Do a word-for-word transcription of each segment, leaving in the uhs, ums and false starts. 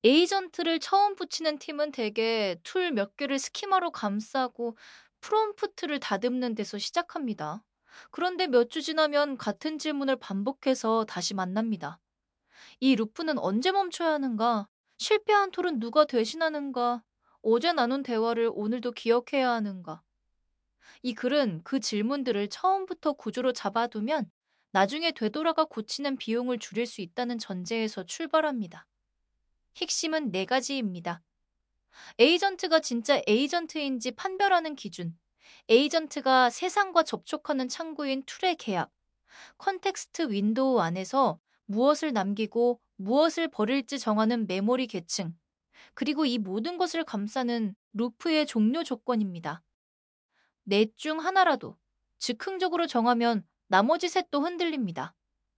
에이전트를 처음 붙이는 팀은 대개 툴 몇 개를 스키마로 감싸고 프롬프트를 다듬는 데서 시작합니다. 그런데 몇 주 지나면 같은 질문을 반복해서 다시 만납니다. 이 루프는 언제 멈춰야 하는가? 실패한 툴은 누가 대신하는가? 어제 나눈 대화를 오늘도 기억해야 하는가? 이 글은 그 질문들을 처음부터 구조로 잡아두면 나중에 되돌아가 고치는 비용을 줄일 수 있다는 전제에서 출발합니다. 핵심은 네 가지입니다. 에이전트가 진짜 에이전트인지 판별하는 기준, 에이전트가 세상과 접촉하는 창구인 툴의 계약, 컨텍스트 윈도우 안에서 무엇을 남기고 무엇을 버릴지 정하는 메모리 계층, 그리고 이 모든 것을 감싸는 루프의 종료 조건입니다. 넷 중 하나라도 즉흥적으로 정하면 나머지 셋도 흔들립니다.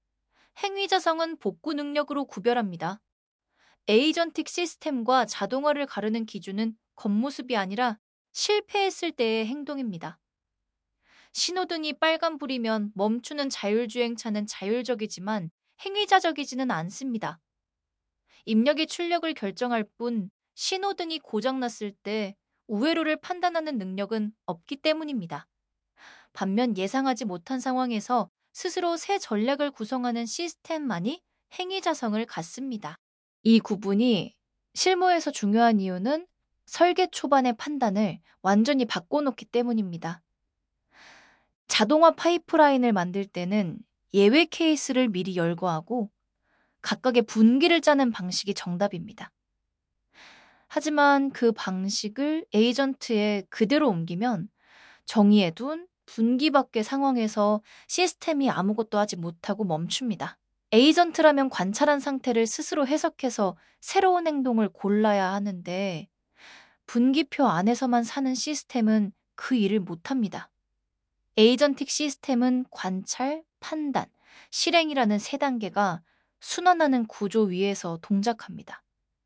행위자성은 복구 능력으로 구별합니다. 에이전틱 시스템과 자동화를 가르는 기준은 겉모습이 아니라 실패했을 때의 행동입니다. 신호등이 빨간불이면 멈추는 자율주행차는 자율적이지만 행위자적이지는 않습니다. 입력의 출력을 결정할 뿐 신호등이 고장났을 때 우회로를 판단하는 능력은 없기 때문입니다. 반면 예상하지 못한 상황에서 스스로 새 전략을 구성하는 시스템만이 행위자성을 갖습니다. 이 구분이 실무에서 중요한 이유는 설계 초반의 판단을 완전히 바꿔놓기 때문입니다. 자동화 파이프라인을 만들 때는 예외 케이스를 미리 열거하고 각각의 분기를 짜는 방식이 정답입니다. 하지만 그 방식을 에이전트에 그대로 옮기면 정의해둔 분기 밖의 상황에서 시스템이 아무것도 하지 못하고 멈춥니다. 에이전트라면 관찰한 상태를 스스로 해석해서 새로운 행동을 골라야 하는데 분기표 안에서만 사는 시스템은 그 일을 못합니다. 에이전틱 시스템은 관찰, 판단, 실행이라는 세 단계가 순환하는 구조 위에서 동작합니다.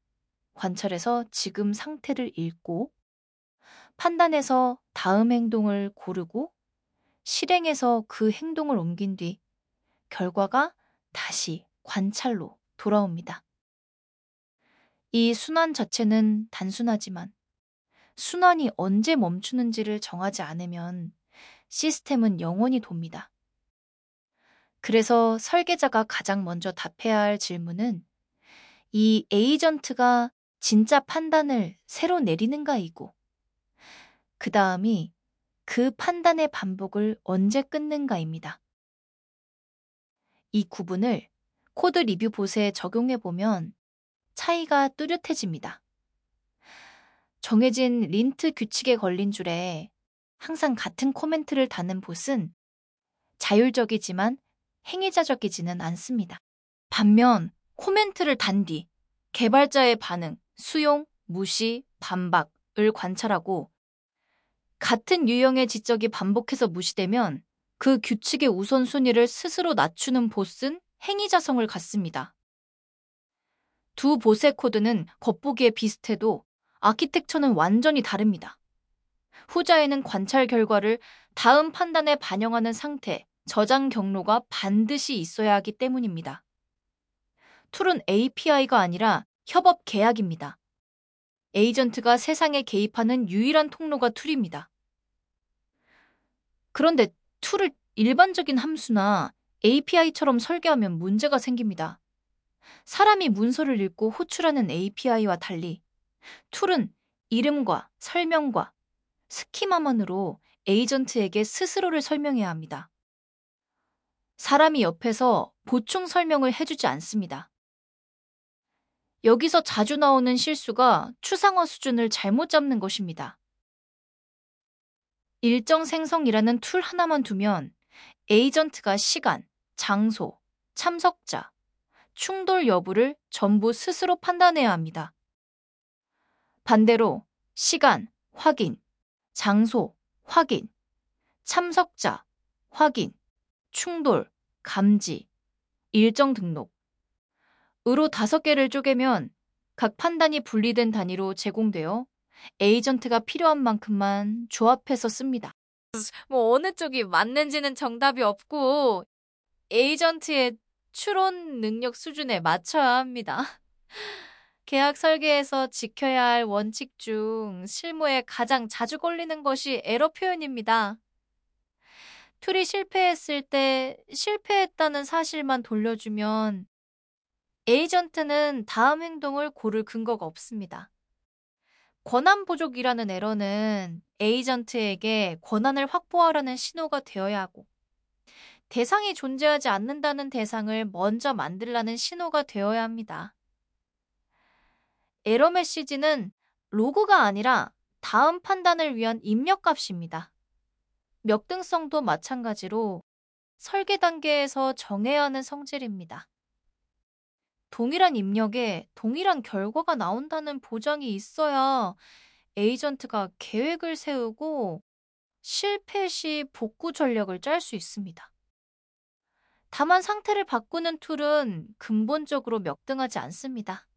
관찰해서 지금 상태를 읽고, 판단해서 다음 행동을 고르고, 실행해서 그 행동을 옮긴 뒤 결과가 다시 관찰로 돌아옵니다. 이 순환 자체는 단순하지만 순환이 언제 멈추는지를 정하지 않으면 시스템은 영원히 돕니다. 그래서 설계자가 가장 먼저 답해야 할 질문은 이 에이전트가 진짜 판단을 새로 내리는가이고, 그 다음이 그 판단의 반복을 언제 끊는가입니다. 이 구분을 코드 리뷰 봇에 적용해보면 차이가 뚜렷해집니다. 정해진 린트 규칙에 걸린 줄에 항상 같은 코멘트를 다는 봇은 자율적이지만 행위자적이지는 않습니다. 반면 코멘트를 단 뒤 개발자의 반응, 수용, 무시, 반박을 관찰하고 같은 유형의 지적이 반복해서 무시되면 그 규칙의 우선순위를 스스로 낮추는 봇은 행위자성을 갖습니다. 두 봇의 코드는 겉보기에 비슷해도 아키텍처는 완전히 다릅니다. 후자에는 관찰 결과를 다음 판단에 반영하는 상태, 저장 경로가 반드시 있어야 하기 때문입니다. 툴은 에이피아이가 아니라 협업 계약입니다. 에이전트가 세상에 개입하는 유일한 통로가 툴입니다. 그런데 툴을 일반적인 함수나 에이피아이처럼 설계하면 문제가 생깁니다. 사람이 문서를 읽고 호출하는 에이피아이와 달리 툴은 이름과 설명과 스키마만으로 에이전트에게 스스로를 설명해야 합니다. 사람이 옆에서 보충 설명을 해주지 않습니다. 여기서 자주 나오는 실수가 추상화 수준을 잘못 잡는 것입니다. 일정 생성이라는 툴 하나만 두면 에이전트가 시간, 장소, 참석자, 충돌 여부를 전부 스스로 판단해야 합니다. 반대로 시간, 확인, 장소, 확인, 참석자, 확인, 충돌, 감지, 일정 등록. 으로 다섯 개를 쪼개면 각 판단이 분리된 단위로 제공되어 에이전트가 필요한 만큼만 조합해서 씁니다. 뭐 어느 쪽이 맞는지는 정답이 없고 에이전트의 추론 능력 수준에 맞춰야 합니다. 계약 설계에서 지켜야 할 원칙 중 실무에 가장 자주 걸리는 것이 에러 표현입니다. 툴이 실패했을 때 실패했다는 사실만 돌려주면 에이전트는 다음 행동을 고를 근거가 없습니다. 권한 부족이라는 에러는 에이전트에게 권한을 확보하라는 신호가 되어야 하고, 대상이 존재하지 않는다는 대상을 먼저 만들라는 신호가 되어야 합니다. 에러 메시지는 로그가 아니라 다음 판단을 위한 입력값입니다. 역등성도 마찬가지로 설계 단계에서 정해야 하는 성질입니다. 동일한 입력에 동일한 결과가 나온다는 보장이 있어야 에이전트가 계획을 세우고 실패 시 복구 전략을 짤 수 있습니다. 다만 상태를 바꾸는 툴은 근본적으로 역등하지 않습니다.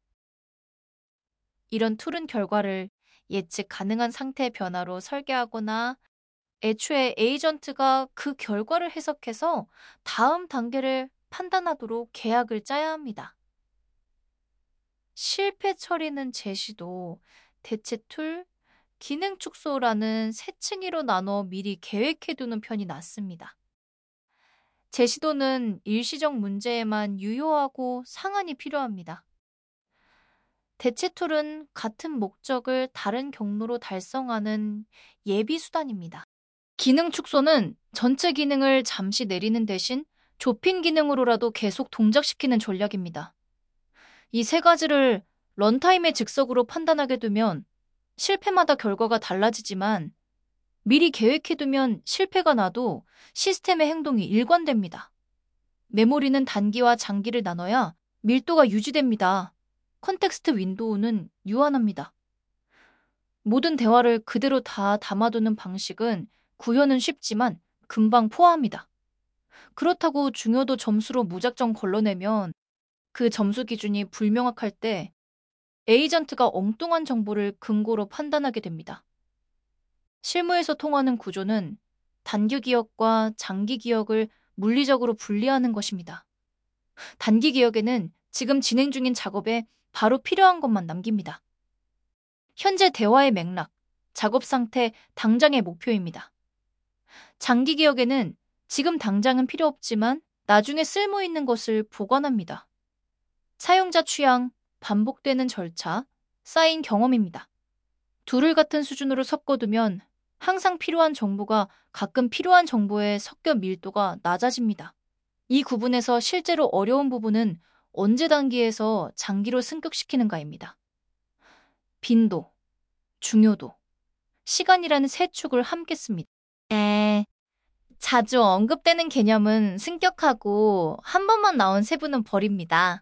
이런 툴은 결과를 예측 가능한 상태 변화로 설계하거나 애초에 에이전트가 그 결과를 해석해서 다음 단계를 판단하도록 계약을 짜야 합니다. 실패 처리는 제시도, 대체 툴, 기능 축소라는 세 층으로 나눠 미리 계획해두는 편이 낫습니다. 제시도는 일시적 문제에만 유효하고 상한이 필요합니다. 대체 툴은 같은 목적을 다른 경로로 달성하는 예비 수단입니다. 기능 축소는 전체 기능을 잠시 내리는 대신 좁힌 기능으로라도 계속 동작시키는 전략입니다. 이 세 가지를 런타임의 즉석으로 판단하게 되면 실패마다 결과가 달라지지만 미리 계획해두면 실패가 나도 시스템의 행동이 일관됩니다. 메모리는 단기와 장기를 나눠야 밀도가 유지됩니다. 컨텍스트 윈도우는 유한합니다. 모든 대화를 그대로 다 담아두는 방식은 구현은 쉽지만 금방 포화합니다. 그렇다고 중요도 점수로 무작정 걸러내면 그 점수 기준이 불명확할 때 에이전트가 엉뚱한 정보를 근거로 판단하게 됩니다. 실무에서 통하는 구조는 단기 기억과 장기 기억을 물리적으로 분리하는 것입니다. 단기 기억에는 지금 진행 중인 작업에 바로 필요한 것만 남깁니다. 현재 대화의 맥락, 작업 상태, 당장의 목표입니다. 장기 기억에는 지금 당장은 필요 없지만 나중에 쓸모 있는 것을 보관합니다. 사용자 취향, 반복되는 절차, 쌓인 경험입니다. 둘을 같은 수준으로 섞어두면 항상 필요한 정보가 가끔 필요한 정보에 섞여 밀도가 낮아집니다. 이 구분에서 실제로 어려운 부분은 언제 단계에서 장기로 승격시키는가입니다. 빈도, 중요도, 시간이라는 세 축을 함께 씁니다. 에, 자주 언급되는 개념은 승격하고 한 번만 나온 세부는 버립니다.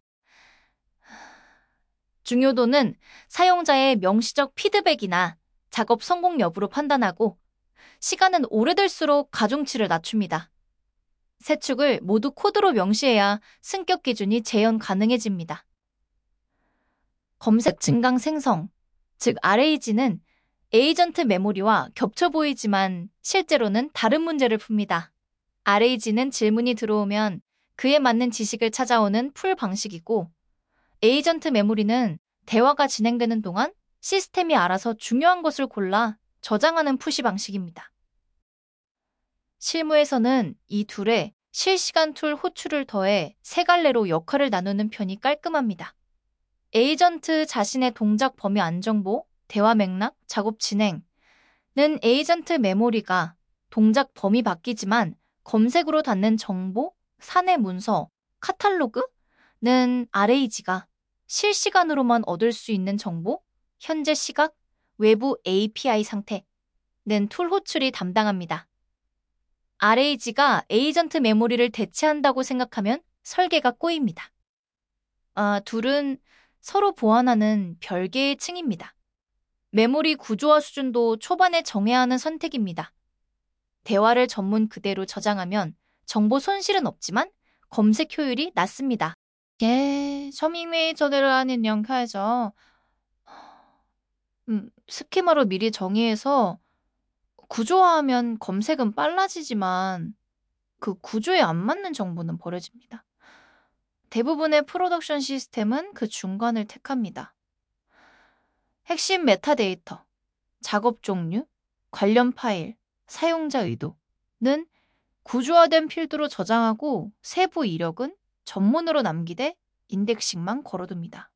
중요도는 사용자의 명시적 피드백이나 작업 성공 여부로 판단하고, 시간은 오래될수록 가중치를 낮춥니다. 세 축을 모두 코드로 명시해야 승격 기준이 재현 가능해집니다. 검색 증강 생성, 즉 알에이지는 에이전트 메모리와 겹쳐 보이지만 실제로는 다른 문제를 풉니다. 알에이지는 질문이 들어오면 그에 맞는 지식을 찾아오는 풀 방식이고, 에이전트 메모리는 대화가 진행되는 동안 시스템이 알아서 중요한 것을 골라 저장하는 푸시 방식입니다. 실무에서는 이 둘에 실시간 툴 호출을 더해 세 갈래로 역할을 나누는 편이 깔끔합니다. 에이전트 자신의 동작 범위 안정보, 대화 맥락, 작업 진행은 에이전트 메모리가 동작 범위 바뀌지만 검색으로 닿는 정보, 사내 문서, 카탈로그는 알에이지가 실시간으로만 얻을 수 있는 정보, 현재 시각, 외부 에이피아이 상태는 툴 호출이 담당합니다. 알에이지가 에이전트 메모리를 대체한다고 생각하면 설계가 꼬입니다. 아, 둘은 서로 보완하는 별개의 층입니다. 메모리 구조화 수준도 초반에 정해야 하는 선택입니다. 대화를 전문 그대로 저장하면 정보 손실은 없지만 검색 효율이 낮습니다. 예, 서밍웨이 전해를 하는 영화죠. 음, 스키마로 미리 정의해서 구조화하면 검색은 빨라지지만 그 구조에 안 맞는 정보는 버려집니다. 대부분의 프로덕션 시스템은 그 중간을 택합니다. 핵심 메타데이터, 작업 종류, 관련 파일, 사용자 의도는 구조화된 필드로 저장하고 세부 이력은 전문으로 남기되 인덱싱만 걸어둡니다.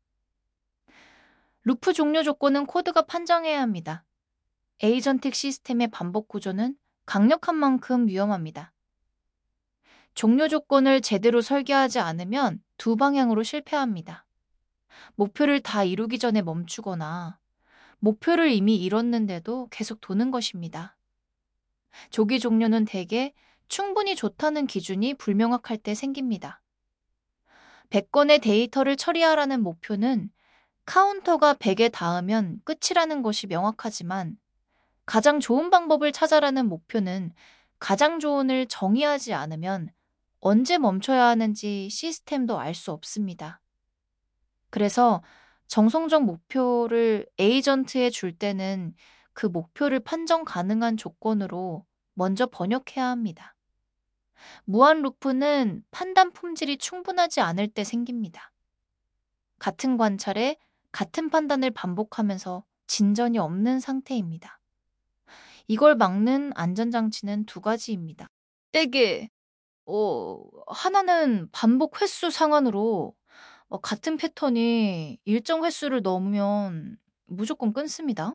루프 종료 조건은 코드가 판정해야 합니다. 에이전틱 시스템의 반복 구조는 강력한 만큼 위험합니다. 종료 조건을 제대로 설계하지 않으면 두 방향으로 실패합니다. 목표를 다 이루기 전에 멈추거나 목표를 이미 이뤘는데도 계속 도는 것입니다. 조기 종료는 대개 충분히 좋다는 기준이 불명확할 때 생깁니다. 백 건의 데이터를 처리하라는 목표는 카운터가 백에 닿으면 끝이라는 것이 명확하지만 가장 좋은 방법을 찾아라는 목표는 가장 좋은을 정의하지 않으면 언제 멈춰야 하는지 시스템도 알 수 없습니다. 그래서 정성적 목표를 에이전트에 줄 때는 그 목표를 판정 가능한 조건으로 먼저 번역해야 합니다. 무한 루프는 판단 품질이 충분하지 않을 때 생깁니다. 같은 관찰에 같은 판단을 반복하면서 진전이 없는 상태입니다. 이걸 막는 안전장치는 두 가지입니다. 때게 어, 하나는 반복 횟수 상한으로 어, 같은 패턴이 일정 횟수를 넘으면 무조건 끊습니다.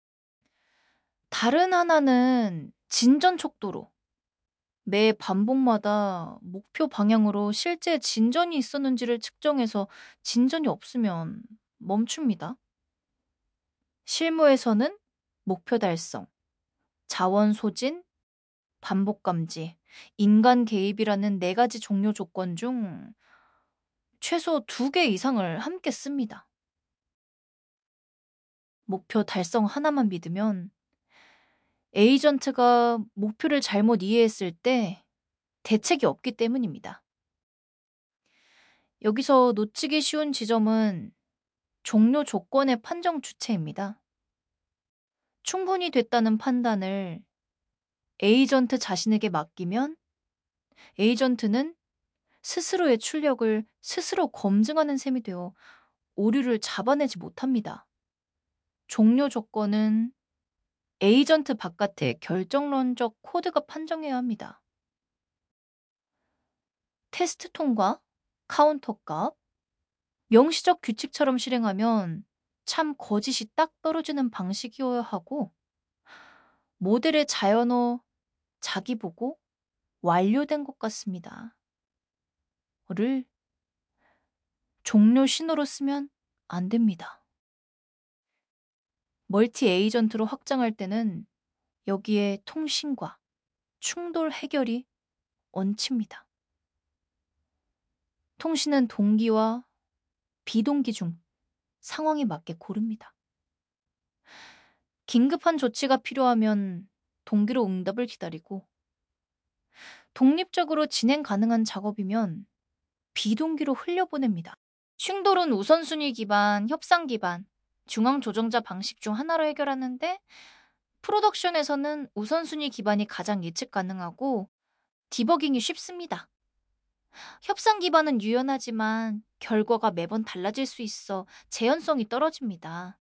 다른 하나는 진전 촉도로 매 반복마다 목표 방향으로 실제 진전이 있었는지를 측정해서 진전이 없으면 멈춥니다. 실무에서는 목표 달성, 자원 소진, 반복 감지, 인간 개입이라는 네 가지 종료 조건 중 최소 두 개 이상을 함께 씁니다. 목표 달성 하나만 믿으면 에이전트가 목표를 잘못 이해했을 때 대책이 없기 때문입니다. 여기서 놓치기 쉬운 지점은 종료 조건의 판정 주체입니다. 충분히 됐다는 판단을 에이전트 자신에게 맡기면 에이전트는 스스로의 출력을 스스로 검증하는 셈이 되어 오류를 잡아내지 못합니다. 종료 조건은 에이전트 바깥의 결정론적 코드가 판정해야 합니다. 테스트 통과, 카운터 값, 명시적 규칙처럼 실행하면 참 거짓이 딱 떨어지는 방식이어야 하고 모델의 자연어 자기 보고 완료된 것 같습니다. 를 종료 신호로 쓰면 안 됩니다. 멀티 에이전트로 확장할 때는 여기에 통신과 충돌 해결이 원칙입니다. 통신은 동기와 비동기 중 상황에 맞게 고릅니다. 긴급한 조치가 필요하면 동기로 응답을 기다리고 독립적으로 진행 가능한 작업이면 비동기로 흘려보냅니다. 충돌은 우선순위 기반, 협상 기반, 중앙 조정자 방식 중 하나로 해결하는데 프로덕션에서는 우선순위 기반이 가장 예측 가능하고 디버깅이 쉽습니다. 협상 기반은 유연하지만 결과가 매번 달라질 수 있어 재현성이 떨어집니다.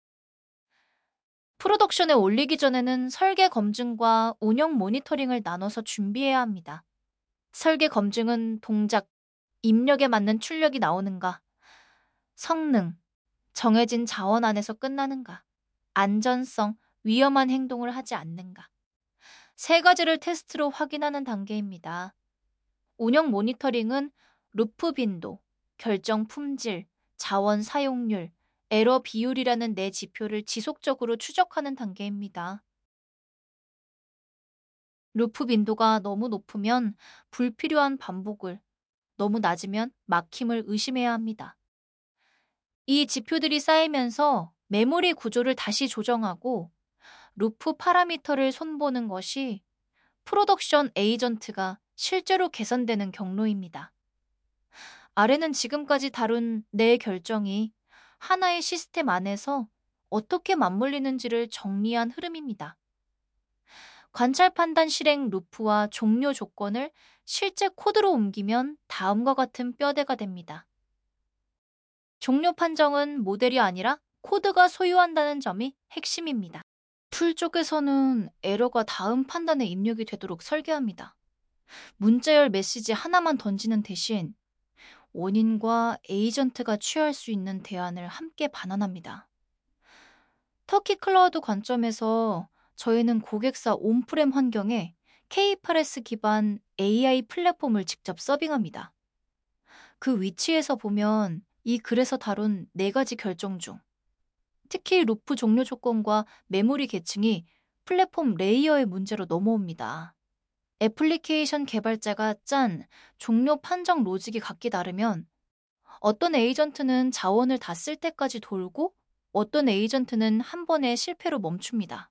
프로덕션에 올리기 전에는 설계 검증과 운영 모니터링을 나눠서 준비해야 합니다. 설계 검증은 동작, 입력에 맞는 출력이 나오는가, 성능, 정해진 자원 안에서 끝나는가, 안전성, 위험한 행동을 하지 않는가. 세 가지를 테스트로 확인하는 단계입니다. 운영 모니터링은 루프 빈도, 결정 품질, 자원 사용률, 에러 비율이라는 네 지표를 지속적으로 추적하는 단계입니다. 루프 빈도가 너무 높으면 불필요한 반복을, 너무 낮으면 막힘을 의심해야 합니다. 이 지표들이 쌓이면서 메모리 구조를 다시 조정하고 루프 파라미터를 손보는 것이 프로덕션 에이전트가 실제로 개선되는 경로입니다. 아래는 지금까지 다룬 네 결정이 하나의 시스템 안에서 어떻게 맞물리는지를 정리한 흐름입니다. 관찰 판단 실행 루프와 종료 조건을 실제 코드로 옮기면 다음과 같은 뼈대가 됩니다. 종료 판정은 모델이 아니라 코드가 소유한다는 점이 핵심입니다. 툴 쪽에서는 에러가 다음 판단에 입력이 되도록 설계합니다. 문자열 메시지 하나만 던지는 대신 원인과 에이전트가 취할 수 있는 대안을 함께 반환합니다. 터키 클라우드 관점에서 저희는 고객사 온프렘 환경에 케이에이치아르에스 기반 에이아이 플랫폼을 직접 서빙합니다. 그 위치에서 보면 이 글에서 다룬 네 가지 결정 중 특히 루프 종료 조건과 메모리 계층이 플랫폼 레이어의 문제로 넘어옵니다. 애플리케이션 개발자가 짠 종료 판정 로직이 각기 다르면 어떤 에이전트는 자원을 다 쓸 때까지 돌고 어떤 에이전트는 한 번에 실패로 멈춥니다.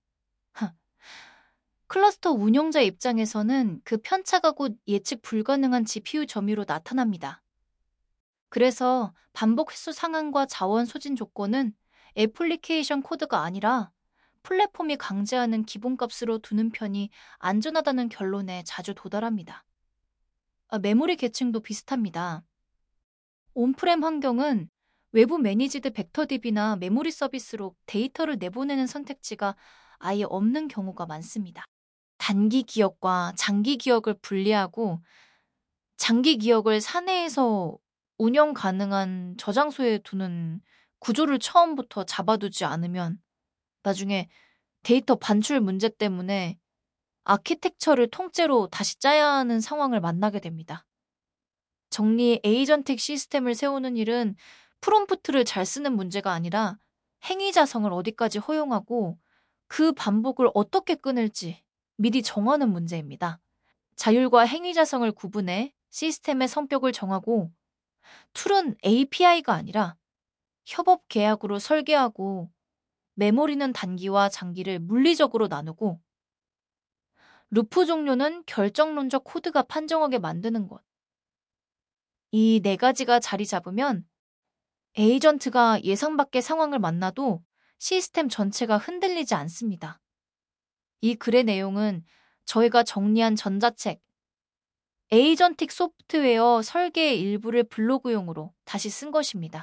클러스터 운영자 입장에서는 그 편차가 곧 예측 불가능한 지피유 점유로 나타납니다. 그래서 반복 횟수 상한과 자원 소진 조건은 애플리케이션 코드가 아니라 플랫폼이 강제하는 기본값으로 두는 편이 안전하다는 결론에 자주 도달합니다. 아, 메모리 계층도 비슷합니다. 온프렘 환경은 외부 매니지드 벡터디비나 메모리 서비스로 데이터를 내보내는 선택지가 아예 없는 경우가 많습니다. 단기 기억과 장기 기억을 분리하고 장기 기억을 사내에서 운영 가능한 저장소에 두는 구조를 처음부터 잡아두지 않으면 나중에 데이터 반출 문제 때문에 아키텍처를 통째로 다시 짜야 하는 상황을 만나게 됩니다. 정리 에이전틱 시스템을 세우는 일은 프롬프트를 잘 쓰는 문제가 아니라 행위자성을 어디까지 허용하고 그 반복을 어떻게 끊을지 미리 정하는 문제입니다. 자율과 행위자성을 구분해 시스템의 성격을 정하고 툴은 에이피아이가 아니라 협업 계약으로 설계하고 메모리는 단기와 장기를 물리적으로 나누고 루프 종료는 결정론적 코드가 판정하게 만드는 것. 이 네 가지가 자리 잡으면 에이전트가 예상 밖의 상황을 만나도 시스템 전체가 흔들리지 않습니다. 이 글의 내용은 저희가 정리한 전자책 에이전틱 소프트웨어 설계의 일부를 블로그용으로 다시 쓴 것입니다.